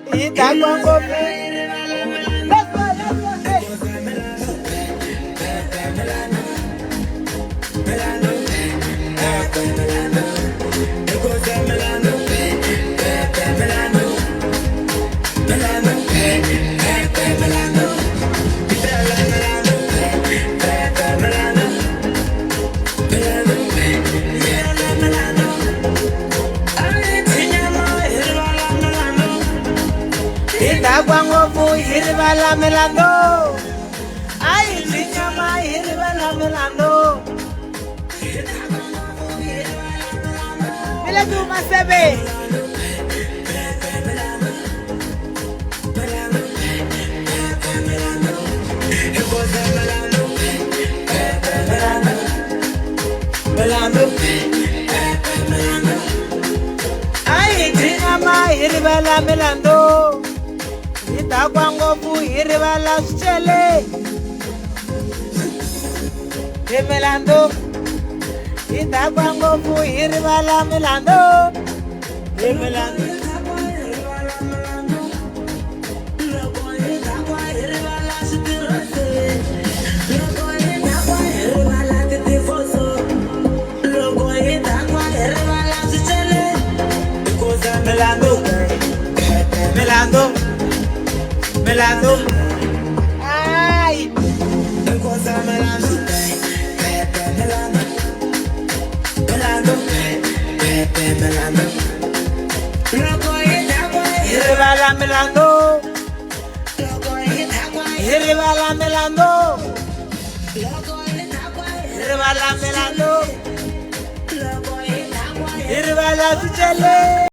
idakwango idakwango hiribala melando ay chinyama hiribala melando melando masebe melando ay chinyama hiribala melando idakwango hiribala chele melando idakwango hiribala melando melando melando melando ay cosa melando melando melando hiribala melando hiribala melando hiribala melando hiribala chele